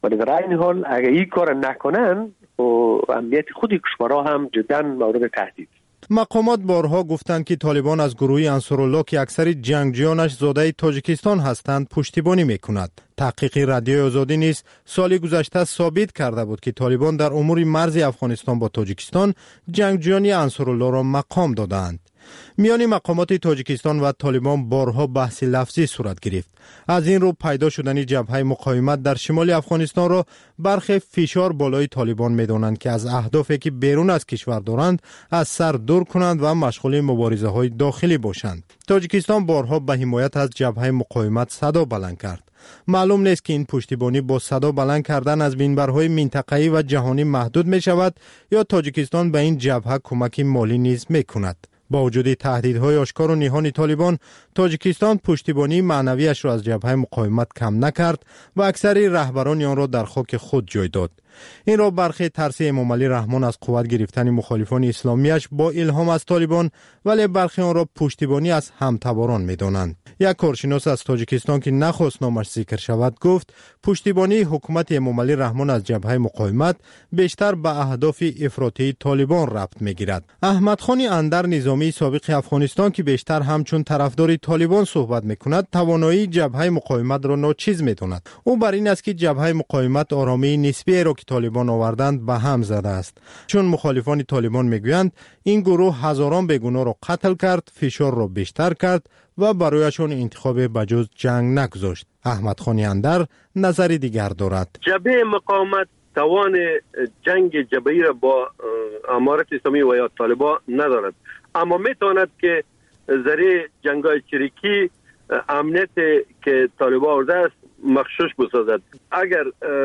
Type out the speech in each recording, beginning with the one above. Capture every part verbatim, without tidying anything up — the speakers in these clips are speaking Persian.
ولی در این حال اگر این کار نکنن و امنیت خود کشورها هم جدا مورد تهدید. مقامات بارها گفتند که طالبان از گروه انصارالله که اکثر جنگجویانش زاده تاجیکستان هستند پشتیبانی میکند. تحقیق رادیو آزادی نیز سال گذشته ثابت کرده بود که طالبان در امور مرز افغانستان با تاجیکستان جنگجویان انصارالله را مقام دادند. میان مقامات تاجیکستان و طالبان بارها بحث لفظی صورت گرفت. از این رو پیدا شدن جبهه مقاومت در شمال افغانستان را برخی فشار بالای طالبان می‌دانند که از اهدافی که بیرون از کشور دارند از سر دور کنند و مشغول مبارزه های داخلی باشند. تاجیکستان بارها به حمایت از جبهه مقاومت صدا بلند کرد. معلوم نیست که این پشتیبانی با صدا بلند کردن از منبرهای منطقه‌ای و جهانی محدود می شود یا تاجیکستان به این جبهه کمک مالی نیز می کند. با وجود تهدیدهای آشکار و نهان طالبان، تاجیکستان پشتیبانی معنویش را از جبهه مقاومت کم نکرد و اکثر رهبران آن را در خاک خود جای داد. این را برخی ترس امامعلی رحمان از قوت گرفتن مخالفان اسلامیش با الهام از طالبان، ولی برخی آن را پشتیبانی از همتباران می‌دانند. یک کارشناس از تاجیکستان که نخواست نامش ذکر شود گفت پشتیبانی حکومت امامعلی رحمان از جبهه مقاومت بیشتر به اهداف افراطی طالبان ربط می‌گیرد. احمد خان اندر نظامی سابق افغانستان که بیشتر همچون طرفدار طالبان صحبت می‌کند، توانایی جبهه مقاومت را ناچیز می‌داند. او بر این است که جبهه مقاومت آرامی نسبی را که طالبان آوردند به هم زده است، چون مخالفان طالبان میگویند این گروه هزاران بیگناه را قتل کرد، فشار را بیشتر کرد و برایشان انتخاب بجز جنگ نگذاشت. احمد خان اندر نظر دیگر دارد. جبهه مقاومت توان جنگ جبهه‌ای را با امارت اسلامی و یا طالبان ندارد، اما میتواند که ذریعه جنگ‌های چریکی امنیت که طالبان آورده است مخشوش بسازد. اگر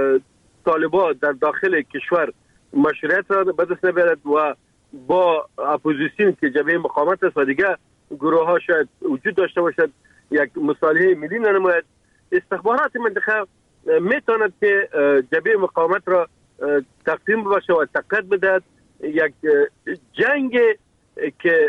طالبان در داخل کشور مشروعیت را به دست نبرد و با اپوزیسیون که جبهه مقاومت است و دیگر گروه ها شاید وجود داشته باشد، یک مصالحه ملی ننماید، استخبارات منطقه میتواند که جبهه مقاومت را تقسیم ببخشه و تقویت بدهد. یک جنگ که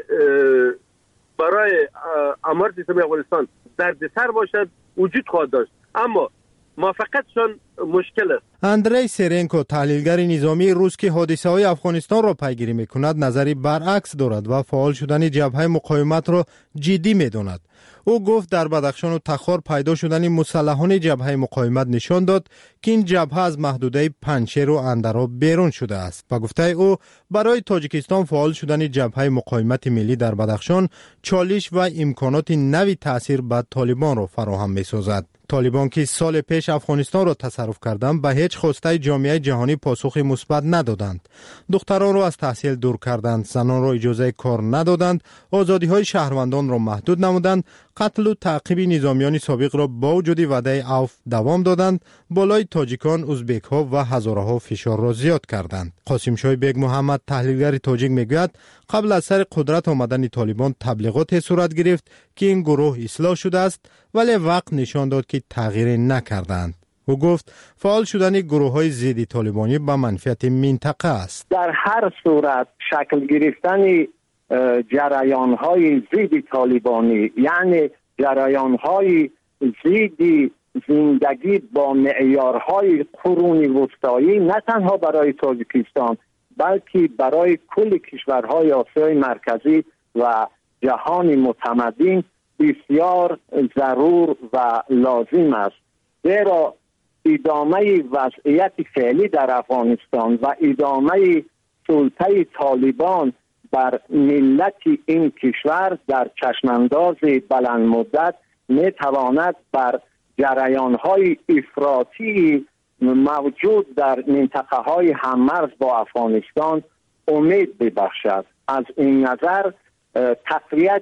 برای امارت اسلامی افغانستان دردسر باشد وجود خواهد داشت، اما موافقتشان مشکل است. اندری سرنکو تحلیلگر نظامی روس که حادثه های افغانستان را پیگیری میکند نظری برعکس دارد و فعال شدن جبهه مقاومت را جدی میداند. او گفت در بدخشان و تخار پیدا شدن مسلحان جبهه مقاومت نشان داد که این جبهه از محدوده پنجشیر و اندرا بیرون شده است و گفته او برای تاجیکستان فعال شدن جبهه مقاومت ملی در بدخشان چالش و امکانات نوی تأثیر بر طالبان را فراهم می‌سازد. طالبان که سال پیش افغانستان را تصرف کردند به هیچ خواسته جامعه جهانی پاسخ مثبت ندادند. دختران را از تحصیل دور کردند، زنان را اجازه کار ندادند، آزادی‌های شهروندان را محدود نمودند، قتل و تعقیب نظامیان سابق را با وجود وعده عفو دوام دادند، بالای تاجیکان، ازبک‌ها و هزاره‌ها فشار را زیاد کردند. قاسم شاه بیگ محمد تحلیلگر تاجیک میگوید قبل از سر قدرت آمدن طالبان تبلیغات صورت گرفت که این گروه اصلاح شده است، ولی وقت نشان داد که تغییر نکردند. او گفت فعال شدن گروه‌های ضد طالبانی به منفعت منطقه است. در هر صورت شکل گرفتن جریان‌های ضد طالبانی، یعنی جریان‌های ضد زندگی با معیارهای قرون وسطایی، نه تنها برای تاجیکستان بلکه برای کل کشورهای آسیای مرکزی و جهان متمدن بسیار ضرور و لازم است. زیرا ادامه وضعیت فعلی در افغانستان و ادامه سلطه طالبان بر ملت این کشور در چشمانداز بلند مدت می تواند بر جریان‌های افراطی موجود در منطقه‌های هممرز با افغانستان امید ببخشد. از این نظر تقویت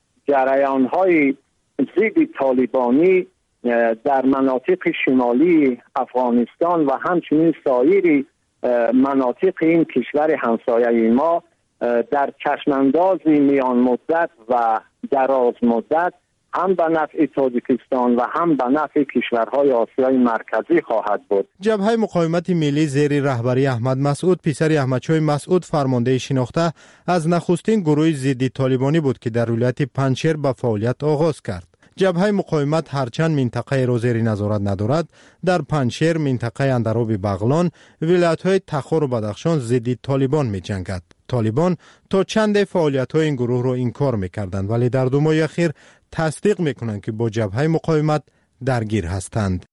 جریان‌های ضد طالبانی در مناطق شمالی افغانستان و همچنین سایر مناطق این کشور همسایه ما در چشمانداز میان مدت و دراز مدت هم به نفع تاجیکستان و هم به نفع کشورهای آسیای مرکزی خواهد بود. جبهه مقاومت ملی زیر رهبری احمد مسعود پسر احمدشاه مسعود فرمانده شناخته از نخستین گروه ضد طالبانی بود که در ولایت پنجشیر به فعالیت آغاز کرد. جبهه مقاومت هرچند منطقه را زیر نظارت ندارد، در پنجشیر، منطقه اندرآب بغلان، ولایت‌های تخار و بدخشان ضد طالبان می‌جنگد. طالبان تا چند فعالیت‌های این گروه را انکار می‌کردند، ولی در دو ماه اخیر تصدیق می‌کنند که با جبهه مقاومت درگیر هستند.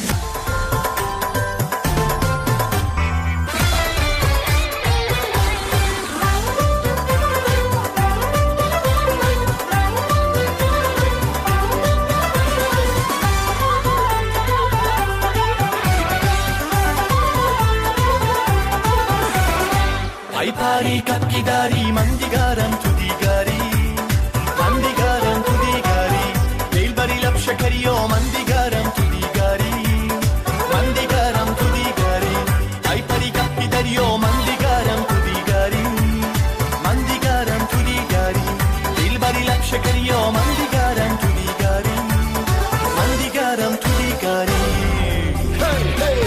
ای پاری کپکی داری من دیگرم تو دیگری، من دیگرم تو دیگری، دل بری لب شکری و من دیگرم تو دیگری، من دیگرم تو دیگری، ای پاری کپکی داری و من دیگرم تو دیگری، من دیگرم تو دیگری، دل بری لب شکری و من دیگرم تو دیگری، من دیگرم تو دیگری. hey, hey.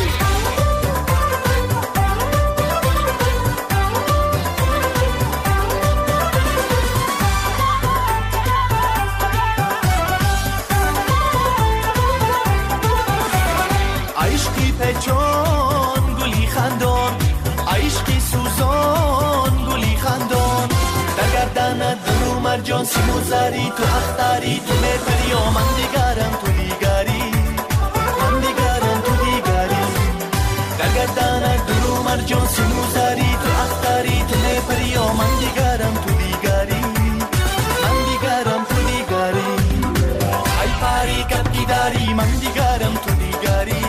جان گلی خندان، عشقی سوزان گلی خندان، در گردنت دلو مرجان سیمو زری، تو اختری تو میپری و من دیگرم تو دیگری، من دیگرم تو دیگری، در گردنت دلو مرجان سیمو زری، تو اختری تو میپری و من دیگرم تو دیگری، من دیگرم تو دیگری، ای پاری کپکی داری من دیگرم تو دیگری،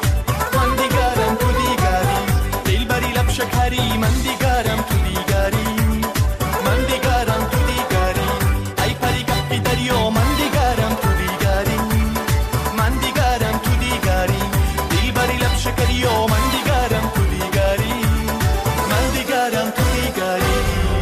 شکری من دیگرم تو دیگری، من دیگرم تو دیگری، ای پری کپی داری و من دیگرم تو دیگری، من دیگرم تو دیگری، دل بری لب شکری و من دیگرم تو دیگری، من دیگرم تو دیگری.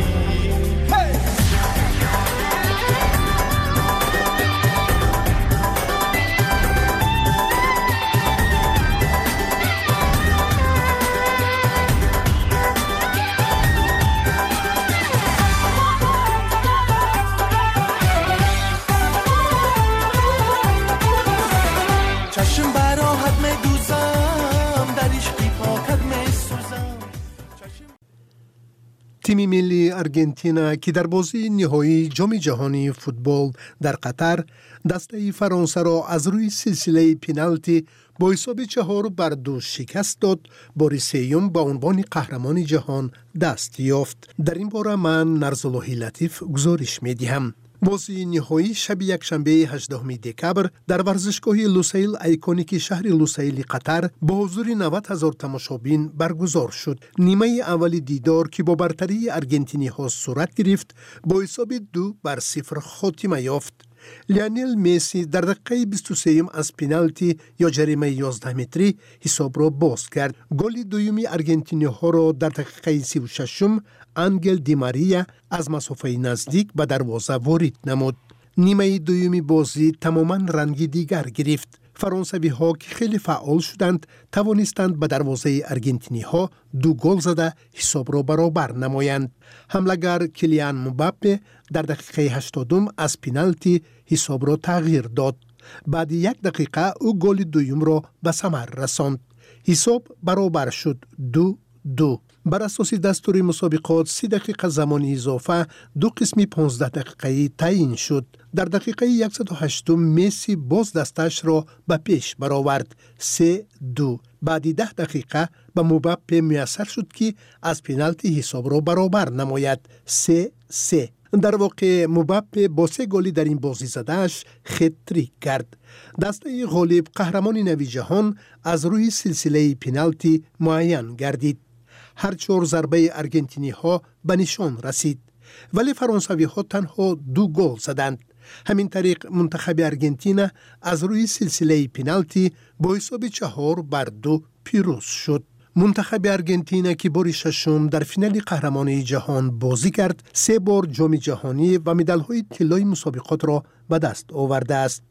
تیم ملی ارژانتین که در بازی نهایی جام جهانی فوتبال در قطر دسته فرانسه را از روی سلسله پنالتی با حساب چهار بر دو شکست داد، بار سوم به عنوان قهرمان جهان دست یافت. در این باره من نرزاللهی لطیف گزارش می‌دهم. بازی نهایی شب یکشنبه هجدهم دکبر در ورزشگاه لوسیل ایکونیک شهر لوسیل قطر با حضور نود هزار تماشابین برگزار شد. نیمه اول دیدار که با برتری ارژانتینی ها صورت گرفت با حساب دو بر صفر خاتمه یافت. لیونل مسی در دقیقه بیست و سه از پنالتی یا جریمه یازده متری حساب را باز کرد. گل دومی ارژانتینی ها را در دقیقه سی و شش انگل دی ماریا از مسافه نزدیک به دروازه وارد نمود. نیمه دومی بازی تماما رنگ دیگر گرفت. فرانسوی ها که خیلی فعال شدند توانستند به دروازه ارژانتینی ها دو گل زده حساب را برابر نمایند. حمله‌گر کلیان مباپه در دقیقه هشتادم از پنالتی حساب را تغییر داد. بعد یک دقیقه او گل دوم را به ثمر رساند. حساب برابر شد دو دو. بر اساس دستور مسابقات سی دقیقه زمان اضافه دو قسمی پانزده دقیقه‌ای تعیین شد. در دقیقه صد و هشت مسی باز دستش را به پیش برآورد سه دو. بعد ده دقیقه به مباپه میسر شد که از پنالتی حساب را برابر نماید سه سه. در واقع مباپه با سه گلی در این بازی زدهش خطریک کرد. دسته غالب قهرمان نوی جهان از روی سلسله پنالتی معین گردید. هر چهار ضربه ارژانتینی ها به نشان رسید، ولی فرانسوی ها تنها دو گل زدند. همین طریق منتخب ارژانتین از روی سلسله پنالتی با حساب چهار بر دو پیروز شد. منتخب ارژانتین که بار ششم در فینال قهرمانی جهان بازی کرد، سه بار جام جهانی و مدال‌های طلای مسابقات را به دست آورده است.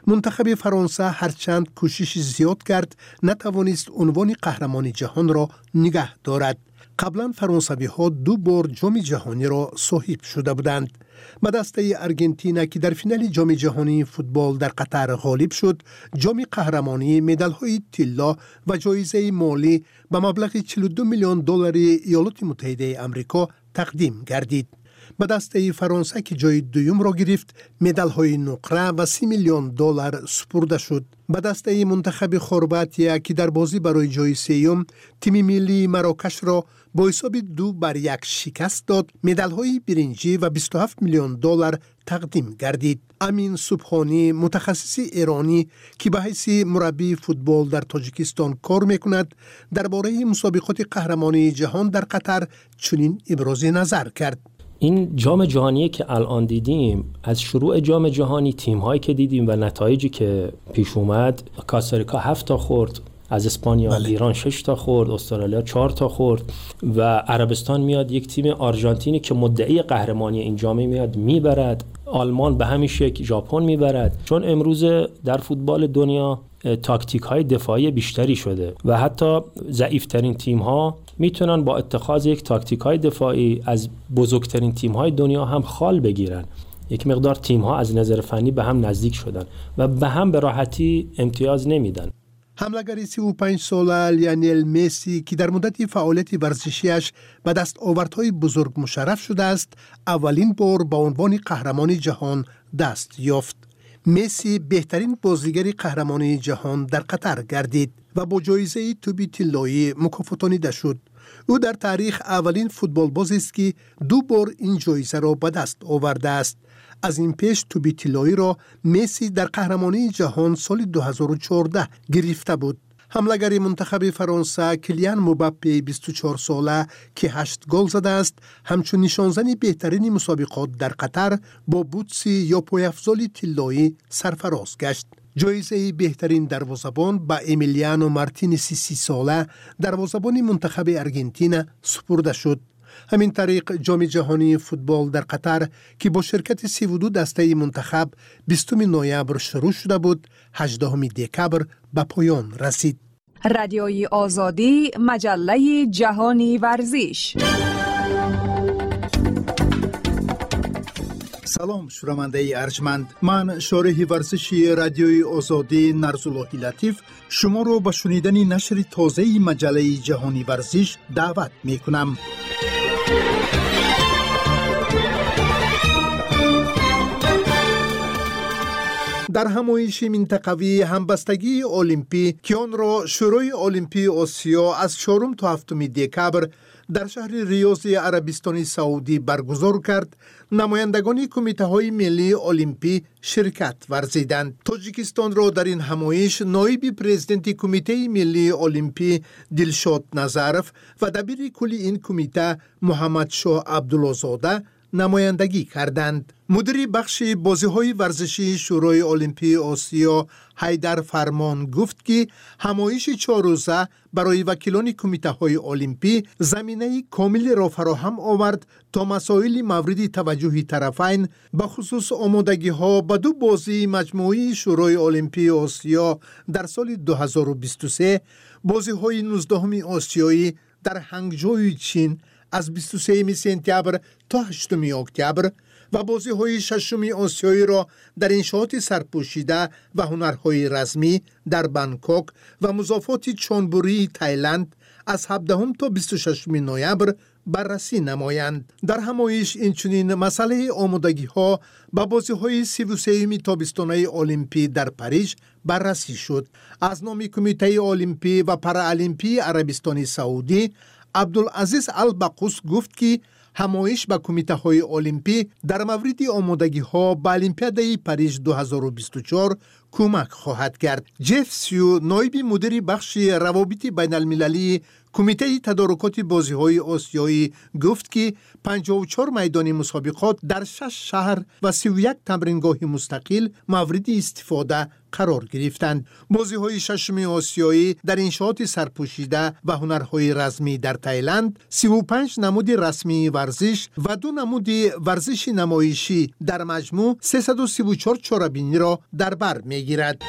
منتخب فرانسه هرچند کوشش زیاد کرد نتوانست عنوان قهرمان جهان را نگه دارد. قبلا فرانسوی ها دو بار جام جهانی را صاحب شده بودند. به دسته آرژانتین که در فینال جام جهانی فوتبال در قطر غالب شد، جام قهرمانی، مدال های طلا و جایزه مالی به مبلغ چهل و دو میلیون دلار ایالات متحده آمریکا تقدیم گردید. به دسته فرانسه که جای دوم را گرفت، مدال های نقره و سی میلیون دلار سپرده شد. به دسته منتخب خرواطیه که در بازی برای جای سوم تیم ملی مراکش را با حساب دو بر یک شکست داد، مدال های برنجی و بیست و هفت میلیون دلار تقدیم گردید. امین سبحانی، متخصص ایرانی که به حیث مربی فوتبال در تاجیکستان کار میکند، درباره مسابقات قهرمانی جهان در قطر چنین ابراز نظر کرد. این جام جهانی که الان دیدیم، از شروع جام جهانی تیم‌هایی که دیدیم و نتایجی که پیش اومد، کاستاریکا هفت تا خورد از اسپانیا، بله. ایران شش تا خورد، استرالیا چهار تا خورد و عربستان میاد یک تیم آرژانتینی که مدعی قهرمانی این جام میاد میبرد. آلمان به همین شکل ژاپن میبرد. چون امروز در فوتبال دنیا تاکتیک های دفاعی بیشتری شده و حتی ضعیفترین تیم ها میتونن با اتخاذ یک تاکتیک های دفاعی از بزرگترین تیم های دنیا هم خال بگیرن. یک مقدار تیم ها از نظر فنی به هم نزدیک شدن و به هم به راحتی امتیاز نمیدن. حمله‌گر سی و پنج ساله لیونل مسی که در مدت فعالیت ورزشیش به دستاوردهای بزرگ مشرف شده است، اولین بار به عنوان قهرمان جهان دست یافت. مسی بهترین بازیگر قهرمانی جهان در قطر گردید و با جایزه توپ طلایی مکافاتانیده شد. او در تاریخ اولین فوتبال بازی است که دو بار این جایزه را به دست آورده است. از این پیش توپ طلایی را مسی در قهرمانی جهان سال دو هزار و چهارده گرفته بود. حمله‌گر منتخب فرانسه کلیان مباپه بیست و چهار ساله که هشت گل زده است، همچون نشانزن بهترین مسابقات در قطر با بوتسی یا پایافزال طلایی سرفراز گشت. جایزه بهترین دروازه‌بان با امیلیانو مارتینز سی ساله دروازه‌بان منتخب آرژانتین سپرده شد. همین طریق جام جهانی فوتبال در قطر که با شرکت سی و دو دسته منتخب بیستم نوامبر شروع شده بود، هجدهم دکبر به پایان رسید. رادیوی آزادی، مجله جهانی ورزش. سلام شنونده ارجمند، من شارح ورزشی رادیوی آزادی نرزاللهی لطیف شما رو به شنیدن نشر تازه مجله جهانی ورزش دعوت می کنم. در همایش منطقوی همبستگی المپی که آن را شورای المپی آسیا از چهارم تا هفتم دکبر در شهر ریاض عربستان سعودی برگزار کرد، نمایندگان کمیته های ملی المپی شرکت ورزیدند. تاجیکستان را در این همایش نایب پرزیدنت کمیته ملی المپی دلشاد نظرف و دبیر کل این کمیته محمد شاه عبدالله‌زاده نمایندگی کردند. مدیر بخش بازی‌های ورزشی شورای المپی آسیا حیدر فرمان گفت که همایش چهار روزه برای وکیلان کمیته‌های المپی زمینه کاملی را فراهم آورد تا مسائل مورد توجه طرفین به خصوص آمادگی‌ها به دو بازی مجموعی شورای المپی آسیا در سال دو هزار و بیست و سه، بازی‌های نوزدهم آسیایی در هنگجوی چین از بیست و سوم سپتامبر تا هشتم اکتبر و بازی‌های ششم آسیایی را در انشاءات سرپوشیده و هنرهای رسمی در بانکوک و مضافات چونبوری تایلند از هفدهم تا بیست و ششم نوامبر بررسی نمایند. در همایش اینچنین مسئله آمادگی‌ها به بازی‌های سی و سوم تابستانی المپی در پاریس بررسی شد. از نام کمیته المپی و پارالمپی عربستان سعودی عبدالعزیز البقوس گفت که همایش به کمیته های المپی در مورد آمادگی ها به المپیاد پاریس دو هزار و بیست و چهار کمک خواهد کرد. جف سیو نایب مدیر بخش روابط بین المللی کمیته تدارکات بازی های آسیایی گفت که پنجاه و چهار میدان مسابقات در شش شهر و سی و یک تمرینگاه مستقل مورد استفاده قرار گرفتند. بازی های ششم آسیایی در انشاءات سرپوشیده و هنرهای رسمی در تایلند، سی و پنج نمود رسمی ورزش و دو نمود ورزش نمایشی در مجموع سیصد و سی و چهار چاره‌بینی را در بر می میگیرد.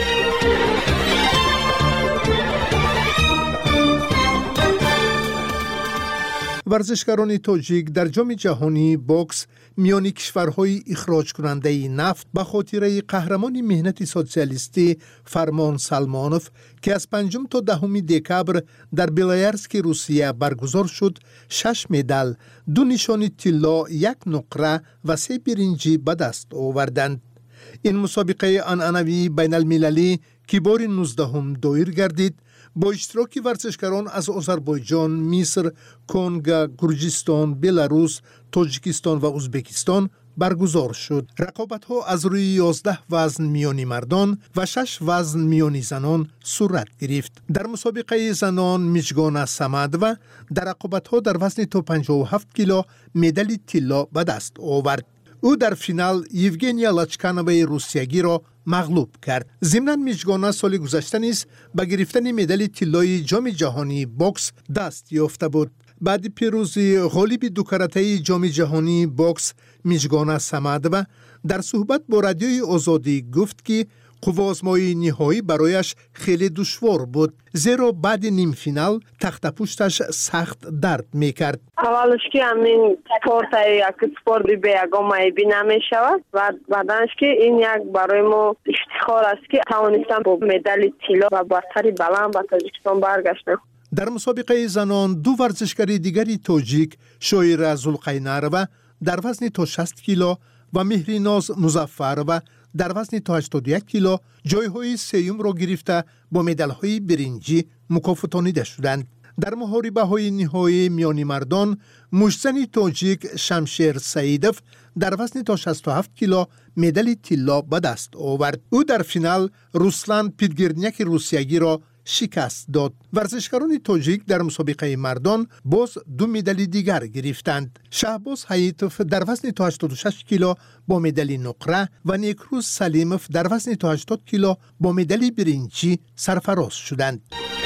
ورزشکاران تاجیک در جام جهانی بوکس میان کشورهای اخراج کننده نفت به خاطر قهرمان مهنت سوسیالیستی فرمان سلمانوف که از پنجم تا دهم دکبر در بلایرسک روسیه برگزار شد، شش مدال، دو نشان طلا، یک نقره و سه برنجی به دست آوردند. این مسابقه عنعنوی بین المللی که بار نوزدهم دایر گردید با اشتراک ورزشکاران از آذربایجان، مصر، کنگو، گرجستان، بلاروس، تاجیکستان و ازبکستان برگزار شد. رقابت‌ها از روی یازده وزن میانی مردان و شش وزن میانی زنان صورت گرفت. در مسابقه زنان مژگان صمد و در رقابت‌ها در وزن تا پنجاه و هفت کیلو مدال طلا به دست آورد. او در فینال یوگنیا لاچکانوای روسیایی را مغلوب کرد. ضمناً مژگانه سال گذشته نیز به گرفتن مدال طلای جام جهانی بوکس دست یافته بود. بعد پیروزی غالب دو کرته جام جهانی بوکس مژگانه صمد و در صحبت با رادیوی آزادی گفت که قوازمای نهایی برایش خیلی دشوار بود، زیرا بعد نیم فینال تخت پشتش سخت درد میکرد. اولش که همین سپورت یک سپورت به یگان معیبی نمیشود و بعدش که این یک برای ما افتخار است که توانستم با مدال طلا و برتری بلند به تاجیکستان برگشتم. در مسابقه زنان دو ورزشکار دیگری تاجیک، شایره ذوالقینر و در وزن تا شصت کیلو و مهریناز مظفر و در وزن تا هشتاد و یک کیلو جایهای سیوم را گرفته با مدال‌های برنجی مکافاتانیده شدند. در محاربه‌های نهایی میانی مردان، مشتزن تاجیک شمشیر سعیدوف در وزن تا شصت و هفت کیلو مدال طلا به دست آورد. او در فینال روسلان پیدگرنیک روسیایی را شکست داد. ورزشکاران تاجیک در مسابقه مردان باز دو مدال دیگر گرفتند. شهباز حییتوف در وزن تا هشتاد و شش کیلو با مدال نقره و نیکروز سلیموف در وزن تا هشتاد کیلو با مدال برنجی سرفراز شدند.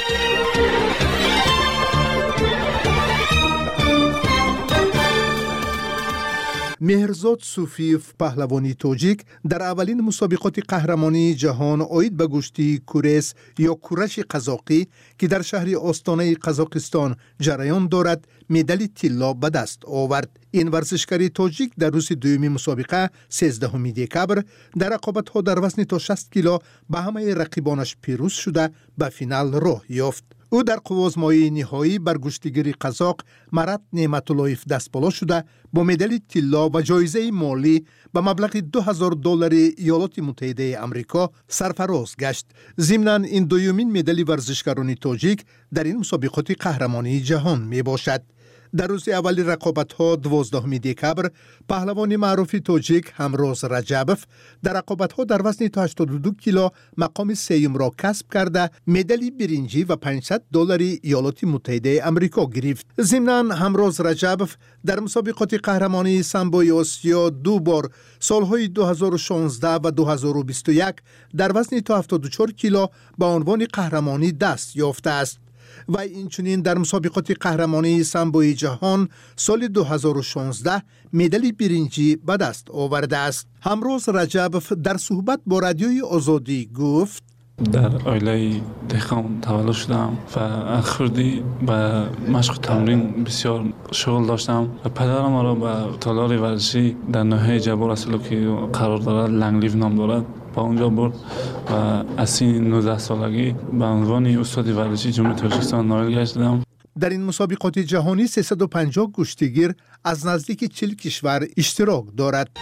مهرزاد صوفیف پهلوانی تاجیک در اولین مسابقات قهرمانی جهان عاید به گشتی کورس یا کورش قزاقی که در شهر آستانه قزاقستان جریان دارد مدال طلا به دست آورد. این ورزشکار تاجیک در روز دومی مسابقه سیزدهم دکبر در رقابت‌ها در وزن تا شصت کیلو به همه رقیبانش پیروز شده به فینال راه یافت. او در قوازمای نهایی بر گشتیگیر قزاق مرد نعمت‌اللهیف دست بالا شده با مدال طلا و جایزه مالی به مبلغ دو هزار دلار ایالات متحده آمریکا سرفراز گشت. ضمناً این دومین مدال ورزشکاران تاجیک در این مسابقات قهرمانی جهان می باشد. در روز اول رقابت‌ها دوازدهم دکبر پهلوان معروف تاجیک همروز رجبوف در رقابت‌ها در وزن تا هشتاد و دو کیلو مقام سوم را کسب کرده مدال برنجی و پانصد دلار ایالات متحده آمریکا گرفت. ضمناً همروز رجبوف در مسابقات قهرمانی سامبوی آسیا دو بار سالهای دو هزار و شانزده و دو هزار و بیست و یک در وزن تا هفتاد و چهار کیلو به عنوان قهرمانی دست یافته است. و اینچنین در مسابقات قهرمانی سامبوی جهان سال دو هزار و شانزده مدال برنجی به دست آورده است. همروز رجبوف در صحبت با رادیوی آزادی گفت: در عائله دهقان تولد شدم و اخردی به مشق تمرین بسیار شغل داشتم و پدرم را به تالار ورزشی در ناحیه جبار اصلو که قرار دارد لنگلیو نام دارد با اونجا برد و از سن نوزده سالگی به عنوان استاد ورزشی جمهوری تاجیکستان نایل گشتم. در این مسابقات جهانی سیصد و پنجاه کشتیگیر از نزدیک چهل کشور اشتراک دارد.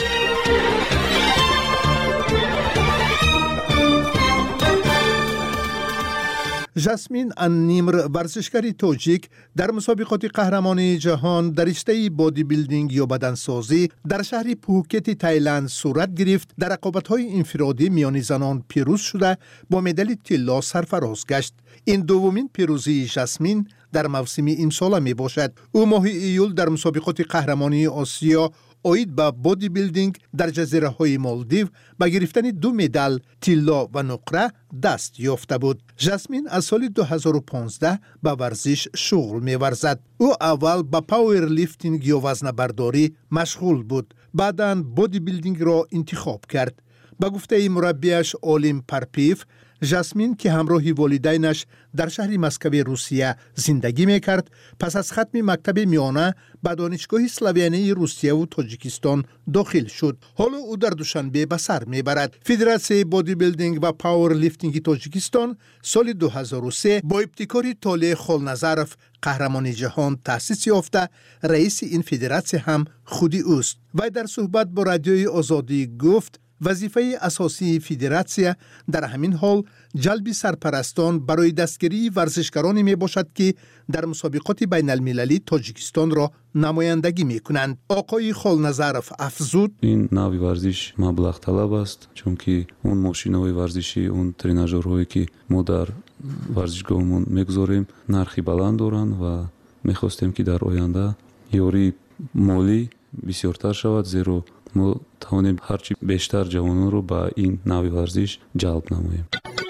جاسمین انیمر ورزشکار تاجیک در مسابقات قهرمانی جهان در رشته بادی بیلدینگ یا بدنسازی در شهر پوکت تایلند صورت گرفت. در رقابت‌های انفرادی میان زنان پیروز شده با مدال طلا سرفراز گشت. این دومین پیروزی جاسمین در موسم امسال می باشد. او ماه ایول در مسابقات قهرمانی آسیا عاید به بادی بیلدینگ در جزیره های مالدیو با گرفتن دو مدال طلا و نقره دست یافته بود. جاسمین از سال دو هزار و پانزده به ورزش شغل می ورزد. او اول با پاور لیفتینگ یا وزنه برداری مشغول بود. بعداً بادی بیلدینگ را انتخاب کرد. با گفته مربیش اولیم پارپیف، جاسمین که همراه والدینش در شهر مسکو روسیه زندگی میکرد، پس از ختم مکتب میانه به دانشگاه اسلاویانه روسیه و تاجیکستان داخل شد. حالا او در دوشنبه به سر میبرد. فدراسیون بادی بیلدینگ و پاور لیفتینگ تاجیکستان سال دو هزار و سه با ابتکار طالع خالنظرف قهرمان جهان تأسیس یافته. رئیس این فدراسیون هم خودی اوست. و در صحبت با رادیوی آزادی گفت وظیفه اساسی فدراسیون در همین حال جلب سرپرستان برای دستگیری ورزشکارانی می باشد که در مسابقات بین المللی تاجیکستان را نمایندگی می کنند. آقای خالنظرف افزود این نوع ورزش مبلغ طلب است، چون که اون ماشین‌های ورزشی، اون تریناژورهایی که ما در ورزشگاهمون میگذاریم نرخی بلند دارند و میخواستیم که در آینده یاری مالی بسیارتر شود، زیرا ما توانیم هرچی بیشتر جوانان رو به این نوع ورزش جلب نماییم.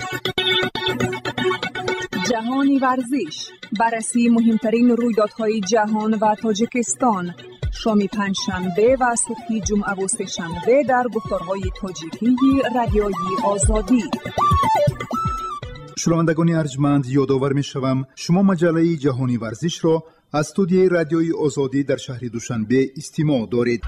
جهانی ورزش، بررسی مهمترین رویدادهای جهان و تاجیکستان، شام پنجشنبه و صبح جمعه و سه‌شنبه در گفتارهای تاجیکی رادیویی آزادی. شنوندگان ارجمند، یادآور می‌شوم شما مجله جهانی ورزش را از استودیوی رادیویی آزادی در شهر دوشنبه استماع دارید.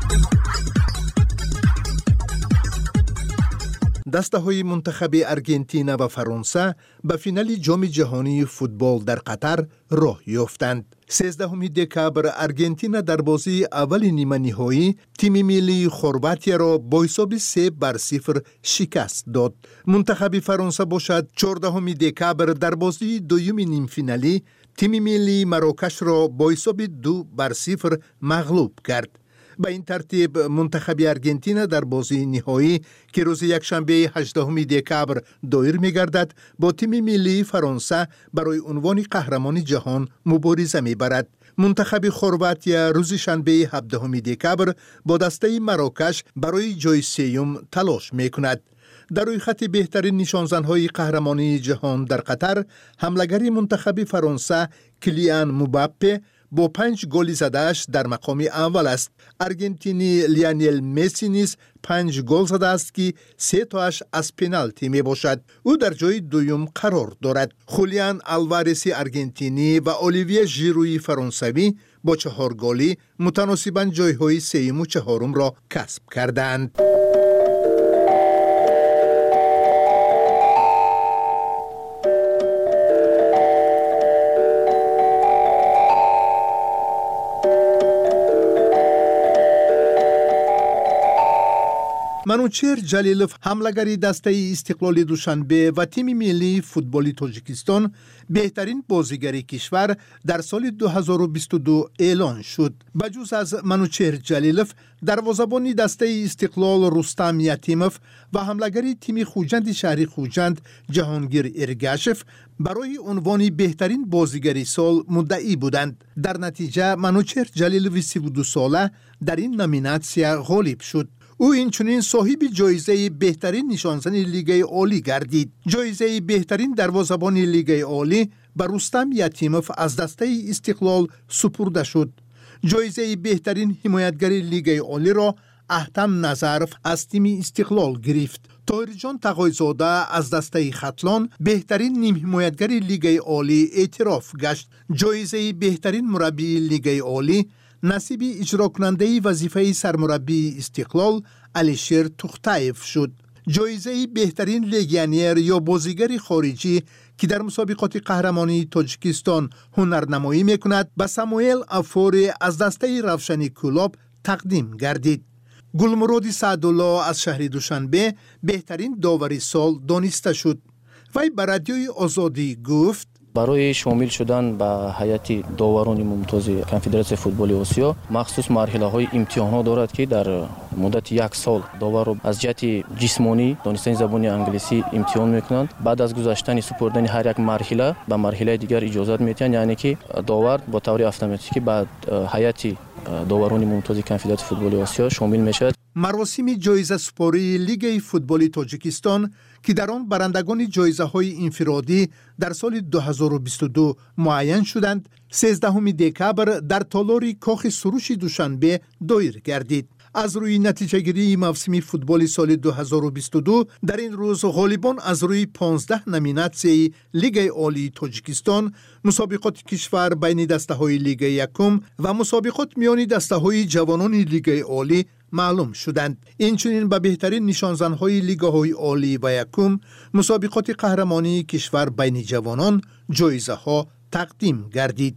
دسته های منتخب ارژانتین و فرانسه به فینال جام جهانی فوتبال در قطر راه یافتند. سیزدهم دکبر ارژانتین در بازی اول نیمه نهایی تیم ملی خرواتیا را با حساب سه بر صفر شکست داد. منتخب فرانسه باشد چهاردهم دکبر در بازی دوم نیم فینالی تیم ملی مراکش را با حساب دو بر صفر مغلوب کرد. به این ترتیب منتخب ارژانتین در بازی نهایی که روز یکشنبه هجدهم دکبر دایر می‌گردد با تیم ملی فرانسه برای عنوان قهرمان جهان مبارزه می‌برد. منتخب خرواتیا روز شنبه هفدهم دکبر با دسته مراکش برای جای سوم تلاش می‌کند. در روی خط بهترین نشانزن‌های قهرمانی جهان در قطر حمله‌گر منتخب فرانسه کلیان مباپه با پنج گل زدهش در مقام اول است. ارژانتینی لیونل مسی نیز پنج گل زده است که سه تاش از پنالتی می باشد. او در جای دوم قرار دارد. خولیان آلوارسی ارژانتینی و اولیویه ژیروی فرانسوی با چهار گلی متناسباً جایهای سوم و چهارم را کسب کردند. منوچهر جلیلوف حمله‌گر دسته استقلال دوشنبه و تیم ملی فوتبال تاجیکستان بهترین بازیگر کشور در سال دو هزار و بیست و دو اعلان شد. بجز از منوچهر جلیلوف، دروازه‌بان دسته استقلال رستم یتیموف و حمله‌گر تیم خوجند شهری خوجند جهانگیر ارگاشف برای عنوان بهترین بازیگر سال مدعی بودند. در نتیجه منوچهر جلیلوف سی و دو ساله در این نامیناسیون غالب شد. او اینچنین صاحب جایزه بهترین نشانزن لیگ عالی گردید. جایزه بهترین دروازه‌بان لیگ عالی به رستم یتیموف از دسته استقلال سپرده شد. جایزه بهترین حمایتگر لیگ عالی را احتم نظرف از تیم استقلال گرفت. طاهر جان تقایزاده از دسته ختلان بهترین نیم حمایتگر لیگ عالی اعتراف گشت. جایزه بهترین مربی لیگ عالی نصیب اجرا کننده وظیفه سرمربی استقلال علیشیر توختایف شد. جایزه بهترین لگیونر یا بازیگر خارجی که در مسابقات قهرمانی تاجیکستان هنرنمایی میکند به ساموئل افوری از دسته روشنی کلاب تقدیم گردید. گلمراد سعدالله از شهر دوشنبه بهترین داور سال دانسته شد. وی به رادیوی آزادی گفت برای شامل شدن به هیئت داوران ممتاز کنفدراسیون فوتبال آسیا مخصوص مرحله‌های امتحانات دارد که در مدت یک سال داور را از جهت جسمانی دانستن زبان انگلیسی امتحان میکنند. بعد از گذشتن سپردن هر یک مرحله به مرحله دیگر اجازت میتن، یعنی که داور با طور اتوماتیکی بعد هیئت داوران ممتاز کنفدراسیون فوتبال آسیا شامل میشد. مراسم جایزه سپاری لیگ فوتبال تاجیکستان که در آن برندگان جایزه های انفرادی در سال دو هزار و بیست و دو معین شدند، سیزدهم دکبر در تالار کاخ سروش دوشنبه دایر گردید. از روی نتیجه گیری موسم فوتبال سال دو هزار و بیست و دو در این روز غالبان از روی پانزده نامیناسیون لیگ عالی تاجیکستان، مسابقات کشور بین دسته های لیگ یکم و مسابقات میان دسته های جوانان لیگ عالی معلوم شدند. اینچنین به بهترین نشانزن‌های لیگ‌های عالی و یکم مسابقات قهرمانی کشور بین جوانان جایزه ها تقدیم گردید.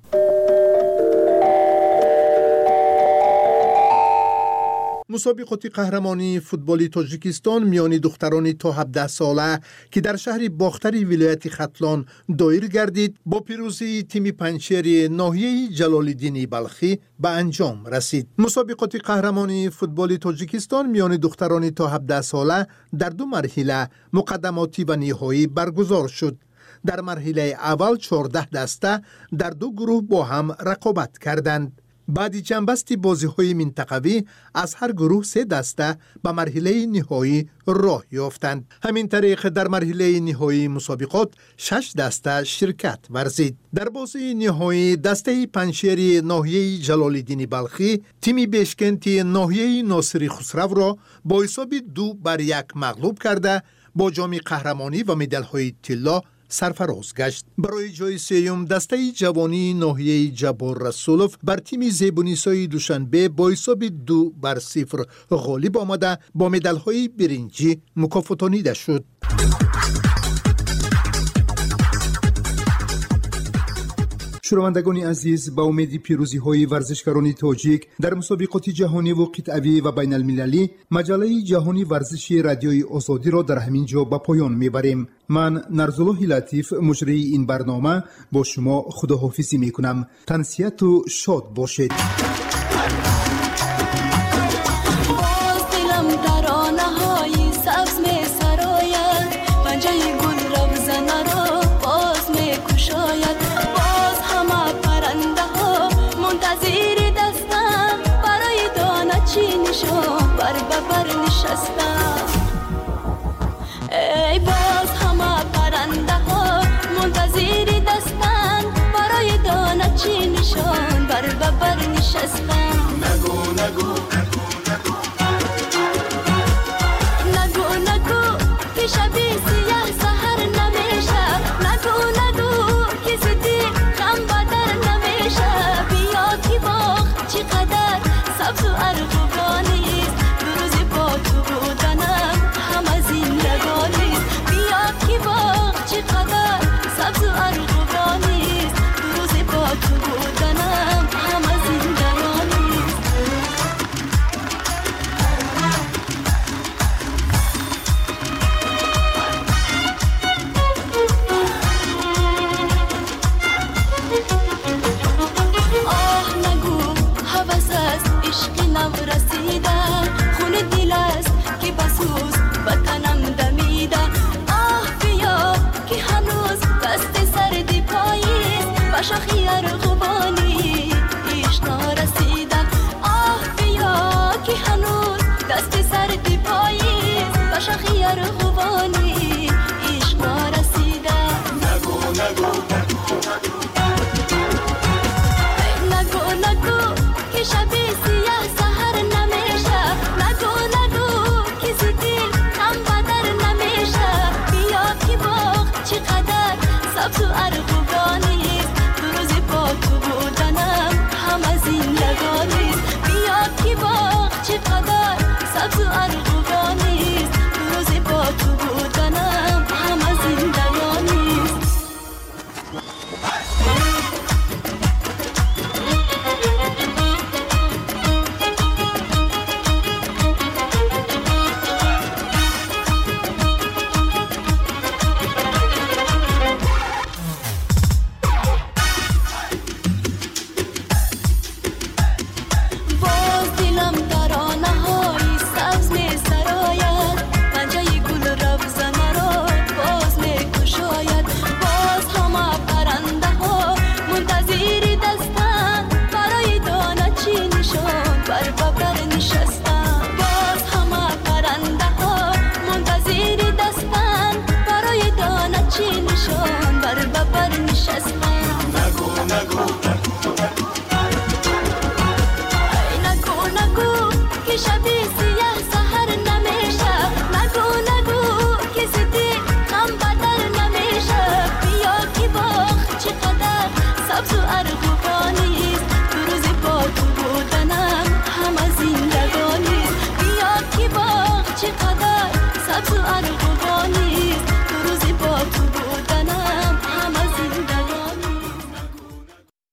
مسابقات قهرمانی فوتبال تاجیکستان میان دختران تا هفده ساله که در شهر باختری ولایت ختلان دایر گردید با پیروزی تیم پنجشیر ناحیه جلال‌الدین بلخی به انجام رسید. مسابقات قهرمانی فوتبال تاجیکستان میان دختران تا هفده ساله در دو مرحله مقدماتی و نهایی برگزار شد. در مرحله اول چهارده دسته در دو گروه با هم رقابت کردند. بعد جنبستی بازی‌های منطقوی از هر گروه سه دسته به مرحله نهایی راه یافتند. همین طریق در مرحله نهایی مسابقات شش دسته شرکت ورزید. در بازی نهایی دسته پنجشیر ناحیه جلال‌الدین بلخی تیم بشکنتی ناحیه ناصری خسرو را با حساب دو بر یک مغلوب کرده با جام قهرمانی و مدال‌های طلا سرفراز گشت. برای جای سوم دسته جوانی ناحیه جبار رسولوف بر تیم زیبونیسای دوشنبه با حساب دو بر صفر غالب آمده با مدال‌های برنجی مکافاتانیده شد. شنوندگان عزیز، با امید پیروزی های ورزشکاران تاجیک در مسابقات جهانی و قطعی و بین المللی، مجله جهانی ورزشی رادیوی آزادی را در همین جا به پایان میبریم. من نرزالله لطیف مجری این برنامه با شما خداحافظی میکنم. تنسیت و شاد باشید. ای باز همه پرنده ها منتظر دستن برای دانه چی نشان بر ببر نشستن. نگو نگو نگو نگو که شبی سیاه سهر نمیشه. نگو نگو که زدی غم بدر نمیشه. بیا که باغ چقدر سبز و ارغوانیست، دو روزی با تو بودنم همه زندگانیست. بیا که باغ چقدر سبز و ارغوانیست، دو روزی با تو بودنم همه زندگانیست. آه نگو حوث است عشقی نو رسیده، خون دل است که بسوز بطنم دمیده. آه بیا که هنوز دست سردی پاییست و شاخی ارغوانی ایش نرسیده. آه بیا که هنوز دست سردی پاییست و شاخی ارغوانی ایش نرسیده. نگو نگو نگو نگو که شبی سیاه سهر نمیشه. نگو نگو که زدی غم بدر نمیشه. بیا که باغ چقدر سبز و ارغوانیست، دو روزی با تو بودنم همه زندگانیست. بیا که باغ چقدر سبز و ارغوانیست، دو روزی با تو بودنم همه زندگانیست. نگو نگو که شبی مرغ